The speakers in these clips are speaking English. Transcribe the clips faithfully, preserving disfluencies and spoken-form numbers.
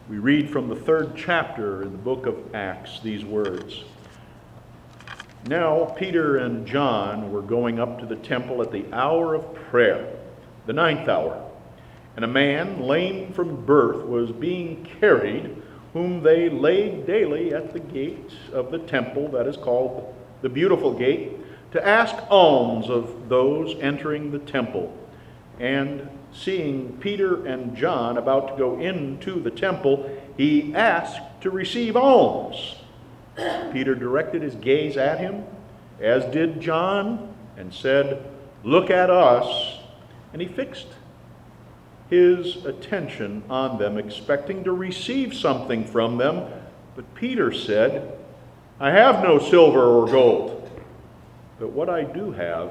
We read from the third chapter in the book of Acts these words. Now Peter and John were going up to the temple at the hour of prayer, the ninth hour. And a man lame from birth was being carried, whom they laid daily at the gate of the temple, that is called the Beautiful Gate, to ask alms of those entering the temple. And seeing Peter and John about to go into the temple, he asked to receive alms. Peter directed his gaze at him, as did John, and said, "Look at us." And he fixed his attention on them, expecting to receive something from them. But Peter said, "I have no silver or gold, but what I do have,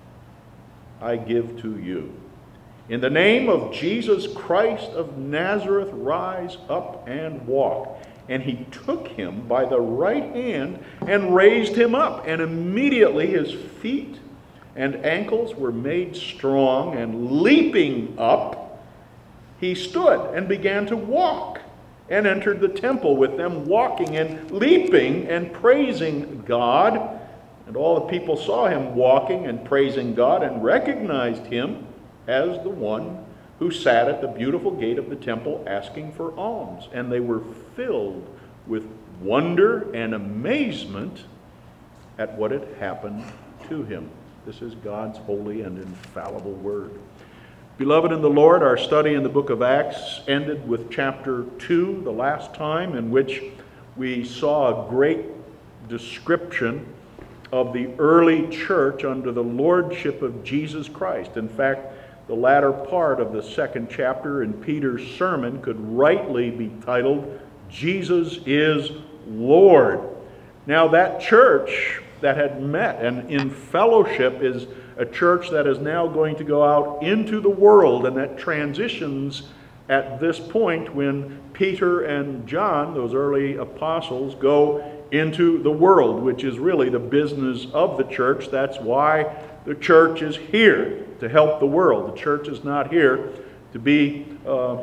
I give to you. In the name of Jesus Christ of Nazareth, rise up and walk." And he took him by the right hand and raised him up. And immediately his feet and ankles were made strong, and leaping up, he stood and began to walk, and entered the temple with them, walking and leaping and praising God. And all the people saw him walking and praising God, and recognized him as the one who sat at the beautiful gate of the temple asking for alms. And they were filled with wonder and amazement at what had happened to him. This is God's holy and infallible word. Beloved in the Lord, our study in the book of Acts ended with chapter two, the last time, in which we saw a great description of the early church under the lordship of Jesus Christ. In fact, the latter part of the second chapter in Peter's sermon could rightly be titled, "Jesus is Lord." Now that church that had met and in fellowship is a church that is now going to go out into the world, and that transitions at this point when Peter and John, those early apostles, go into the world, which is really the business of the church. That's why the church is here, to help the world. The church is not here to be uh,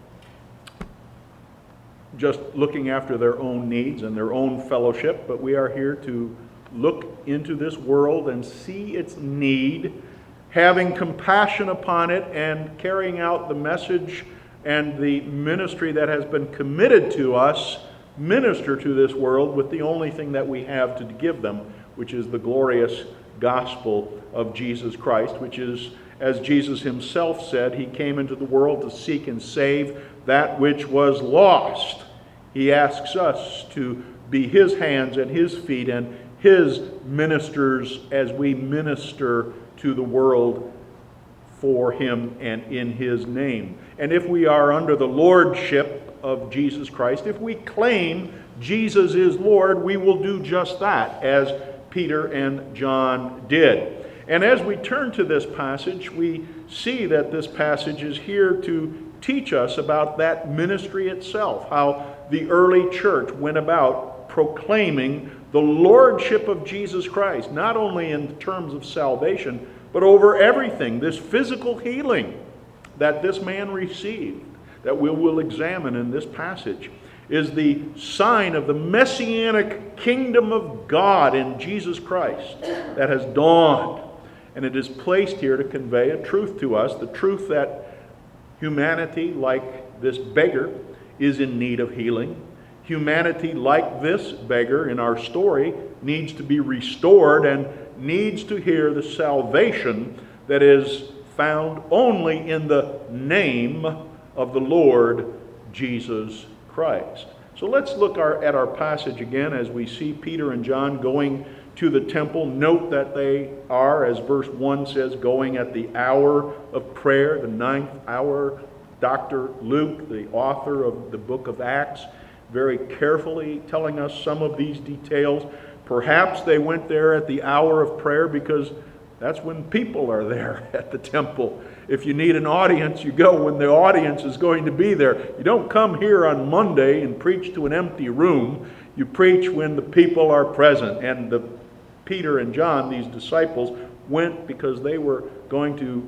just looking after their own needs and their own fellowship, but we are here to look into this world and see its need, having compassion upon it, and carrying out the message and the ministry that has been committed to us, minister to this world with the only thing that we have to give them, which is the glorious gospel of Jesus Christ, which is, as Jesus himself said, he came into the world to seek and save that which was lost. He asks us to be his hands and his feet and his ministers as we minister to the world for him and in his name. And if we are under the lordship of Jesus Christ, if we claim Jesus is Lord, we will do just that, as Peter and John did. And as we turn to this passage, we see that this passage is here to teach us about that ministry itself, how the early church went about proclaiming the lordship of Jesus Christ, not only in terms of salvation, but over everything. This physical healing that this man received, that we will examine in this passage, is the sign of the messianic kingdom of God in Jesus Christ that has dawned. And it is placed here to convey a truth to us, the truth that humanity, like this beggar, is in need of healing. Humanity, like this beggar in our story, needs to be restored and needs to hear the salvation that is found only in the name of the Lord Jesus Christ. So let's look our, at our passage again as we see Peter and John going to the temple. Note that they are, as verse one says, going at the hour of prayer, the ninth hour. Doctor Luke, the author of the book of Acts, very carefully telling us some of these details. Perhaps they went there at the hour of prayer because that's when people are there at the temple. If you need an audience, you go when the audience is going to be there. You don't come here on Monday and preach to an empty room. You preach when the people are present. And the Peter and John, these disciples, went because they were going to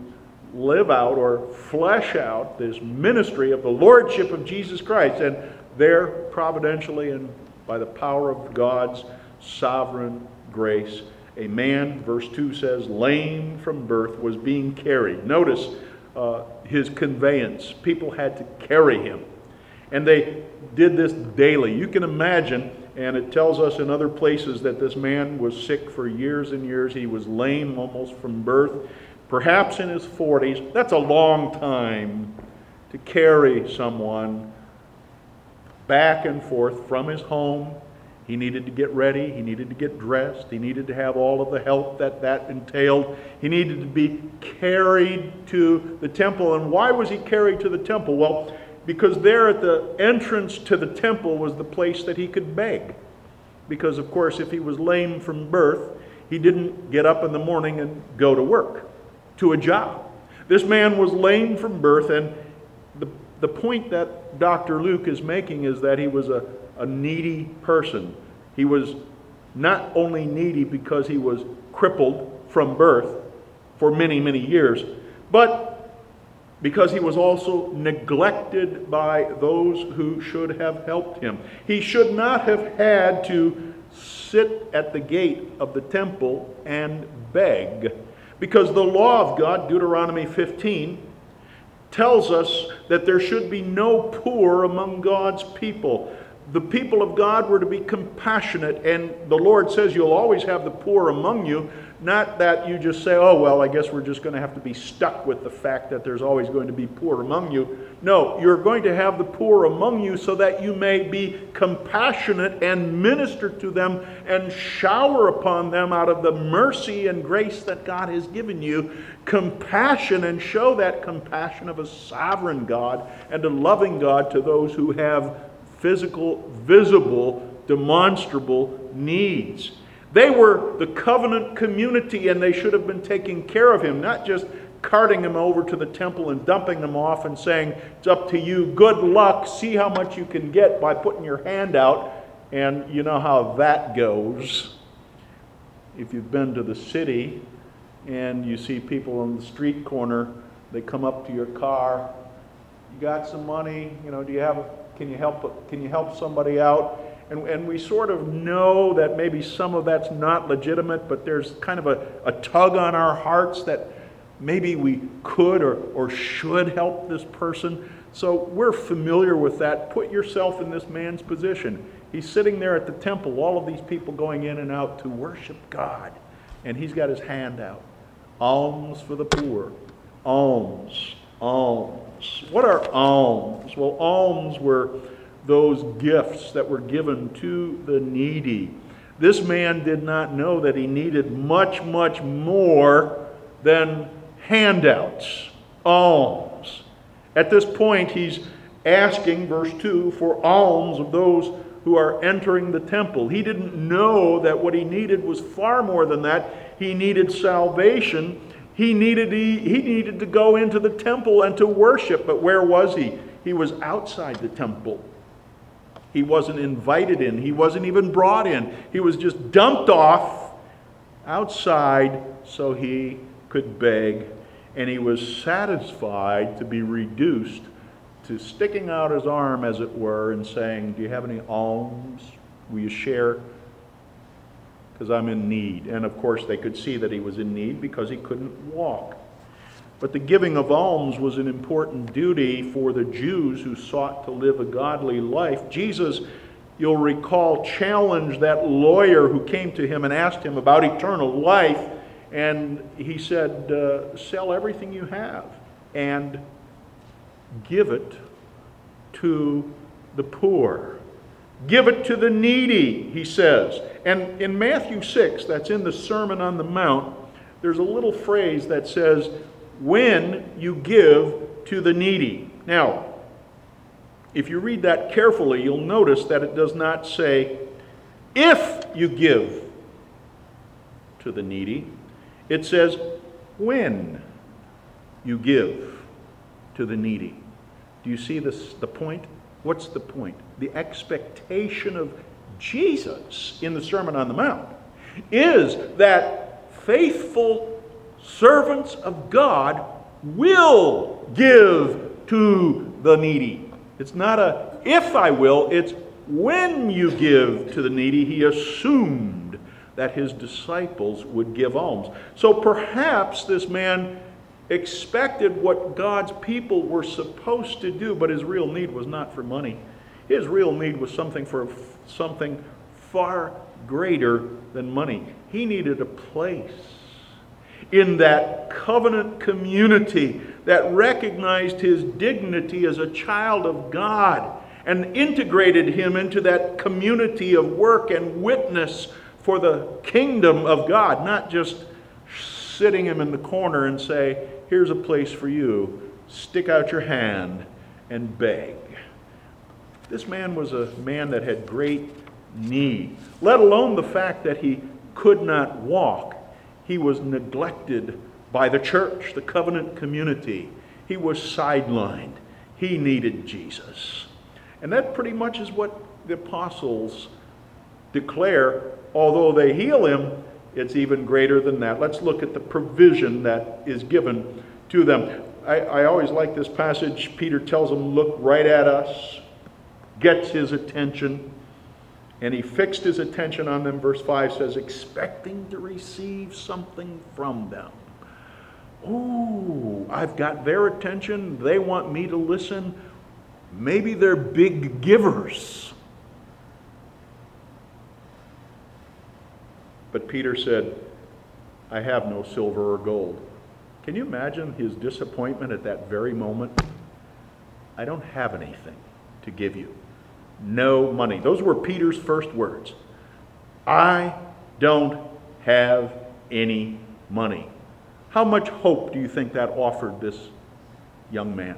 live out or flesh out this ministry of the Lordship of Jesus Christ. And there, providentially and by the power of God's sovereign grace, a man, verse two says, lame from birth, was being carried. Notice uh, his conveyance. People had to carry him. And they did this daily. You can imagine, and it tells us in other places that this man was sick for years and years. He was lame almost from birth, perhaps in his forties. That's a long time to carry someone back and forth from his home. He needed to get ready. He needed to get dressed. He needed to have all of the help that that entailed. He needed to be carried to the temple. And why was he carried to the temple? Well, because there at the entrance to the temple was the place that he could beg. Because, of course, if he was lame from birth, he didn't get up in the morning and go to work, to a job. This man was lame from birth, and the, the point that Doctor Luke is making is that he was a a needy person. He was not only needy because he was crippled from birth for many, many years, but because he was also neglected by those who should have helped him. He should not have had to sit at the gate of the temple and beg, because the law of God, Deuteronomy fifteen, tells us that there should be no poor among God's people. The people of God were to be compassionate, and the Lord says you'll always have the poor among you, not that you just say, oh, well, I guess we're just going to have to be stuck with the fact that there's always going to be poor among you. No, you're going to have the poor among you so that you may be compassionate and minister to them and shower upon them out of the mercy and grace that God has given you. Compassion, and show that compassion of a sovereign God and a loving God to those who have physical, visible, demonstrable needs. They were the covenant community, and they should have been taking care of him, not just carting him over to the temple and dumping him off and saying, it's up to you, good luck, see how much you can get by putting your hand out. And you know how that goes. If you've been to the city and you see people on the street corner, they come up to your car, you got some money, you know, do you have a Can you help? Can you help somebody out? And, and we sort of know that maybe some of that's not legitimate, but there's kind of a, a tug on our hearts that maybe we could or, or should help this person. So we're familiar with that. Put yourself in this man's position. He's sitting there at the temple, all of these people going in and out to worship God. And he's got his hand out. Alms for the poor. Alms. Alms. What are alms? Well, alms were those gifts that were given to the needy. This man did not know that he needed much, much more than handouts. Alms. At this point, he's asking, verse two, for alms of those who are entering the temple. He didn't know that what he needed was far more than that. He needed salvation. He needed, he, he needed to go into the temple and to worship. But where was he? He was outside the temple. He wasn't invited in. He wasn't even brought in. He was just dumped off outside so he could beg. And he was satisfied to be reduced to sticking out his arm, as it were, and saying, do you have any alms? Will you share? Because I'm in need. And of course they could see that he was in need because he couldn't walk. But the giving of alms was an important duty for the Jews who sought to live a godly life. Jesus, you'll recall, challenged that lawyer who came to him and asked him about eternal life. And he said, uh, sell everything you have and give it to the poor. Give it to the needy, he says. And in Matthew six, that's in the Sermon on the Mount, there's a little phrase that says, when you give to the needy. Now, if you read that carefully, you'll notice that it does not say, if you give to the needy. It says, when you give to the needy. Do you see this, the point? What's the point? The expectation of Jesus in the Sermon on the Mount is that faithful servants of God will give to the needy. It's not a if I will, it's when you give to the needy. He assumed that his disciples would give alms. So perhaps this man expected what God's people were supposed to do, but his real need was not for money. His real need was something for something far greater than money. He needed a place in that covenant community that recognized his dignity as a child of God and integrated him into that community of work and witness for the kingdom of God, not just sitting him in the corner and say, here's a place for you, stick out your hand and beg. This man was a man that had great need, let alone the fact that he could not walk. He was neglected by the church, the covenant community. He was sidelined. He needed Jesus. And that pretty much is what the apostles declare. Although they heal him, it's even greater than that. Let's look at the provision that is given to them. I, I always like this passage. Peter tells them, look right at us, gets his attention, and he fixed his attention on them. Verse five says, expecting to receive something from them. Ooh, I've got their attention. They want me to listen. Maybe they're big givers. But Peter said, I have no silver or gold. Can you imagine his disappointment at that very moment? I don't have anything to give you. No money. Those were Peter's first words. I don't have any money. How much hope do you think that offered this young man?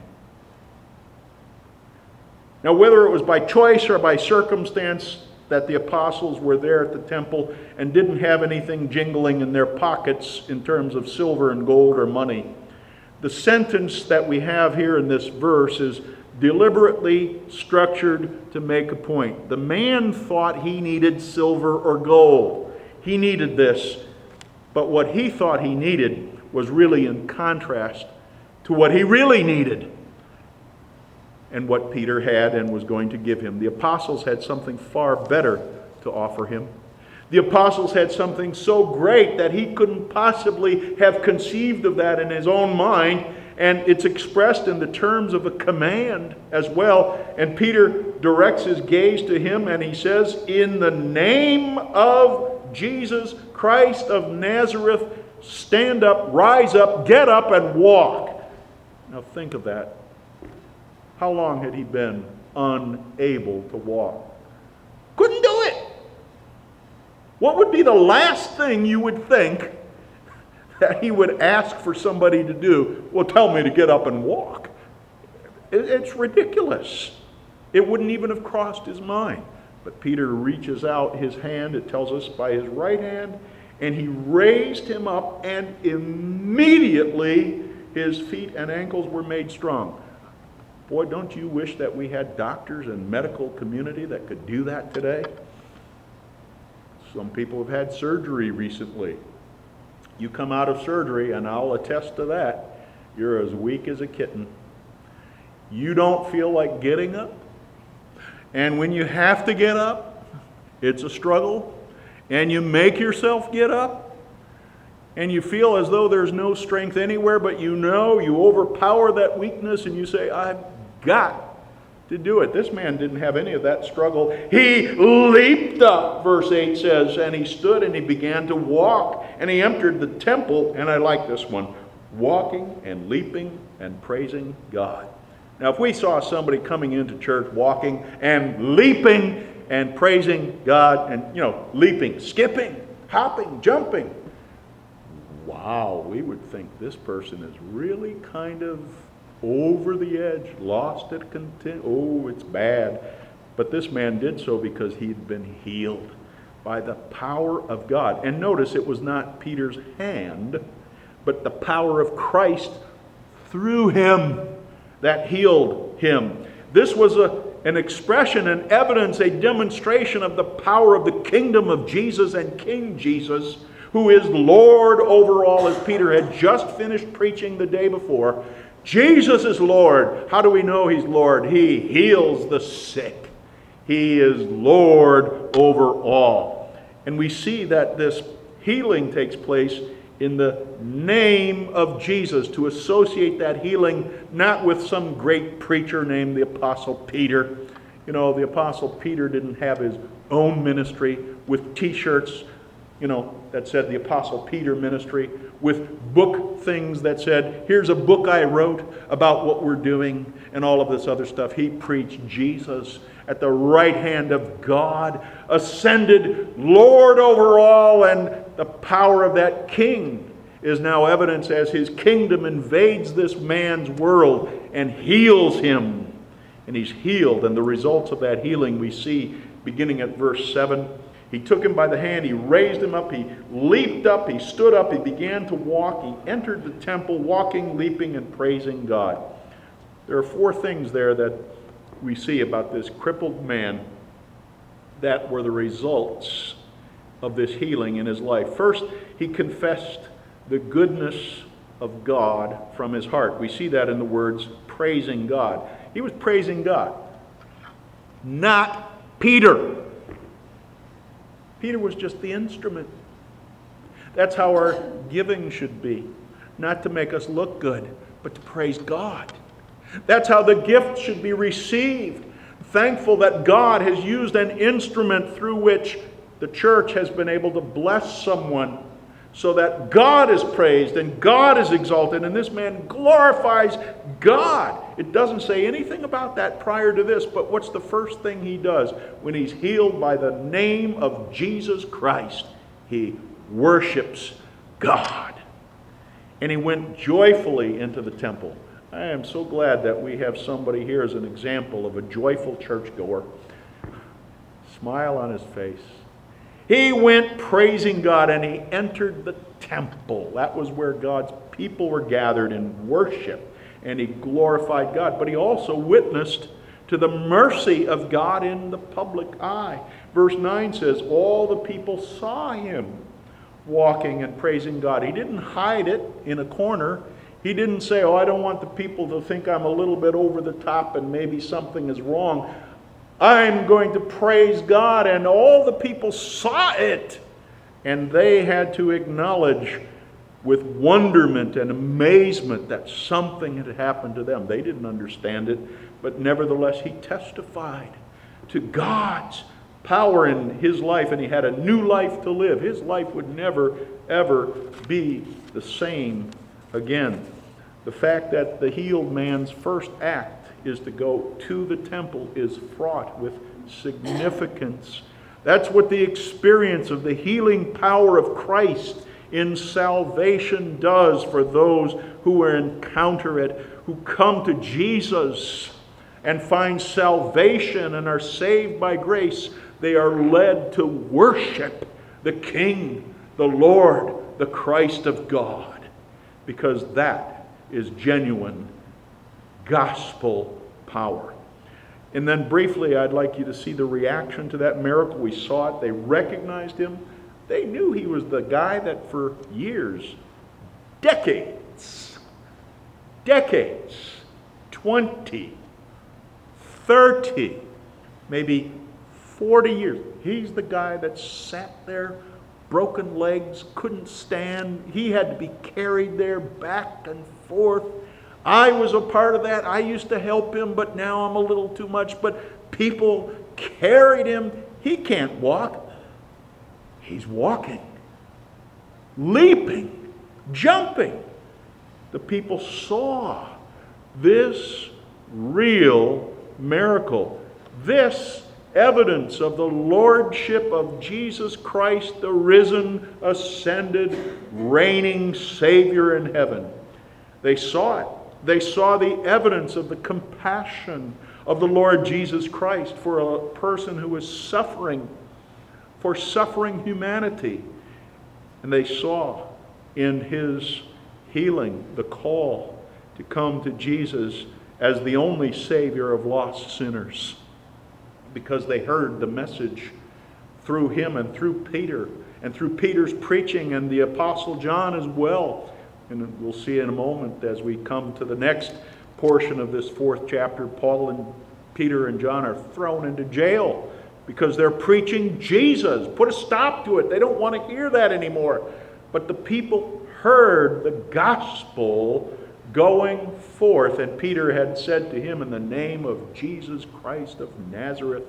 Now, whether it was by choice or by circumstance that the apostles were there at the temple and didn't have anything jingling in their pockets in terms of silver and gold or money, the sentence that we have here in this verse is deliberately structured to make a point. The man thought he needed silver or gold. He needed this, but what he thought he needed was really in contrast to what he really needed and what Peter had and was going to give him. The apostles had something far better to offer him. The apostles had something so great that he couldn't possibly have conceived of that in his own mind, and it's expressed in the terms of a command as well. And Peter directs his gaze to him and he says, in the name of Jesus Christ of Nazareth, stand up, rise up, get up and walk. Now think of that. How long had he been unable to walk? Couldn't do it. What would be the last thing you would think that he would ask for somebody to do? Well, tell me to get up and walk. It's ridiculous. It wouldn't even have crossed his mind. But Peter reaches out his hand, it tells us by his right hand, and he raised him up, and immediately his feet and ankles were made strong. Boy, don't you wish that we had doctors and medical community that could do that today? Some people have had surgery recently. You come out of surgery, and I'll attest to that, you're as weak as a kitten. You don't feel like getting up. And when you have to get up, it's a struggle. And you make yourself get up, and you feel as though there's no strength anywhere, but you know, you overpower that weakness, and you say, I've got to do it. This man didn't have any of that struggle. He leaped up, verse eight says, and he stood and he began to walk, and he entered the temple, and I like this one, walking and leaping and praising God. Now, if we saw somebody coming into church walking and leaping and praising God, and, you know, leaping, skipping, hopping, jumping, wow, we would think this person is really kind of over the edge, lost at content. Oh, it's bad. But this man did so because he'd been healed by the power of God. And notice it was not Peter's hand, but the power of Christ through him that healed him. This was a, an expression, an evidence, a demonstration of the power of the kingdom of Jesus and King Jesus, who is Lord over all, as Peter had just finished preaching the day before. Jesus is Lord. How do we know He's Lord? He heals the sick. He is Lord over all. And we see that this healing takes place in the name of Jesus, to associate that healing not with some great preacher named the Apostle Peter. You know, the Apostle Peter didn't have his own ministry with t-shirts, you know, that said the Apostle Peter ministry, with book things that said, here's a book I wrote about what we're doing, and all of this other stuff. He preached Jesus at the right hand of God, ascended Lord over all, and the power of that King is now evidence as His kingdom invades this man's world and heals him. And he's healed, and the results of that healing we see beginning at verse seven. He took him by the hand, he raised him up, he leaped up, he stood up, he began to walk, he entered the temple, walking, leaping, and praising God. There are four things there that we see about this crippled man that were the results of this healing in his life. First, he confessed the goodness of God from his heart. We see that in the words praising God. He was praising God, not Peter. Peter was just the instrument. That's how our giving should be. Not to make us look good, but to praise God. That's how the gift should be received. Thankful that God has used an instrument through which the church has been able to bless someone, so that God is praised and God is exalted, and this man glorifies God. It doesn't say anything about that prior to this, but what's the first thing he does when he's healed by the name of Jesus Christ? He worships God. And he went joyfully into the temple. I am so glad that we have somebody here as an example of a joyful churchgoer. Smile on his face. He went praising God, and he entered the temple. That was where God's people were gathered in worship, and he glorified God. But he also witnessed to the mercy of God in the public eye. Verse nine says, all the people saw him walking and praising God. He didn't hide it in a corner. He didn't say, oh, I don't want the people to think I'm a little bit over the top and maybe something is wrong. I'm going to praise God. And all the people saw it, and they had to acknowledge with wonderment and amazement that something had happened to them. They didn't understand it, but nevertheless he testified to God's power in his life, and he had a new life to live. His life would never, ever be the same again. The fact that the healed man's first act is to go to the temple is fraught with significance. That's what the experience of the healing power of Christ in salvation does for those who encounter it, who come to Jesus and find salvation and are saved by grace. They are led to worship the King, the Lord, the Christ of God, because that is genuine gospel power. And then briefly, I'd like you to see the reaction to that miracle. We saw it. They recognized him. They knew he was the guy that for years, decades, decades, twenty, thirty, maybe forty years, he's the guy that sat there, broken legs, couldn't stand. He had to be carried there back and forth. I was a part of that. I used to help him, but now I'm a little too much. But people carried him. He can't walk. He's walking, leaping, jumping. The people saw this real miracle, this evidence of the lordship of Jesus Christ, the risen, ascended, reigning Savior in heaven. They saw it. They saw the evidence of the compassion of the Lord Jesus Christ for a person who was suffering, for suffering humanity. And they saw in his healing the call to come to Jesus as the only Savior of lost sinners, because they heard the message through him and through Peter, and through Peter's preaching and the Apostle John as well. And we'll see in a moment as we come to the next portion of this fourth chapter, Paul and Peter and John are thrown into jail because they're preaching Jesus. Put a stop to it. They don't want to hear that anymore. But the people heard the gospel going forth, and Peter had said to him, in the name of Jesus Christ of Nazareth,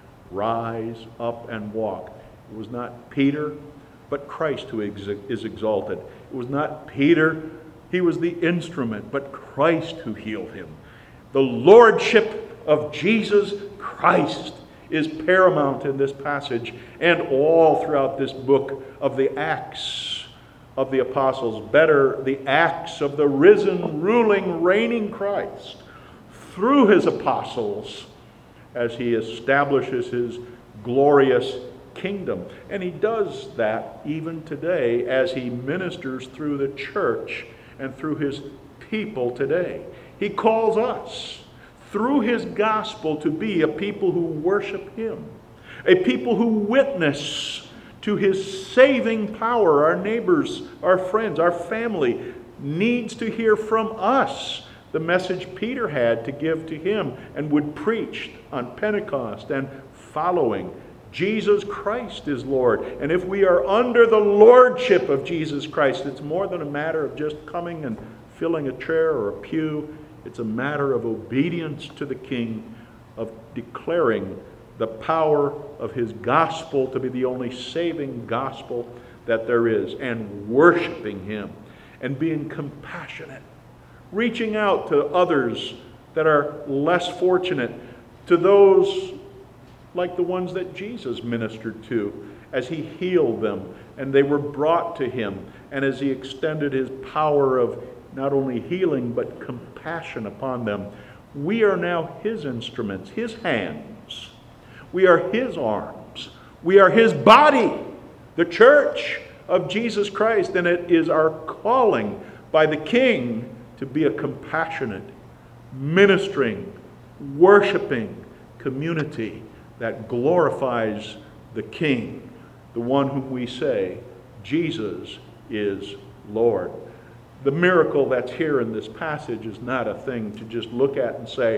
rise up and walk. It was not Peter, but Christ who is exalted. It was not Peter, he was the instrument, but Christ who healed him. The lordship of Jesus Christ is paramount in this passage and all throughout this book of the Acts of the Apostles. Better, the Acts of the risen, ruling, reigning Christ through his apostles as he establishes his glorious kingdom. And he does that even today as he ministers through the church and through his people today. He calls us through his gospel to be a people who worship him, a people who witness to his saving power. Our neighbors, our friends, our family needs to hear from us the message Peter had to give to him and would preach on Pentecost and following. Jesus Christ is Lord. And if we are under the lordship of Jesus Christ, it's more than a matter of just coming and filling a chair or a pew. It's a matter of obedience to the King, of declaring the power of his gospel to be the only saving gospel that there is, and worshiping him and being compassionate, reaching out to others that are less fortunate, to those like the ones that Jesus ministered to as he healed them and they were brought to him, and as he extended his power of not only healing but compassion upon them. We are now his instruments, his hands. We are his arms. We are his body, the church of Jesus Christ, and it is our calling by the King to be a compassionate, ministering, worshiping community that glorifies the King, the one whom we say, Jesus is Lord. The miracle that's here in this passage is not a thing to just look at and say,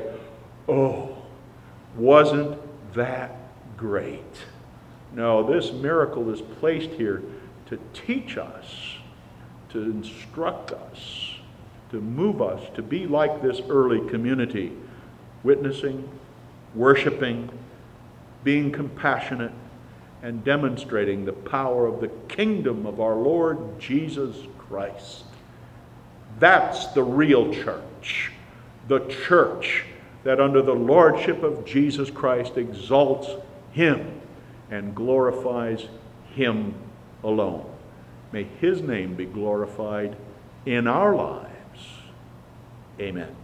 oh, wasn't that great? No, this miracle is placed here to teach us, to instruct us, to move us to be like this early community, witnessing, worshiping, being compassionate, and demonstrating the power of the kingdom of our Lord Jesus Christ. That's the real church. The church that under the lordship of Jesus Christ exalts him and glorifies him alone. May his name be glorified in our lives. Amen.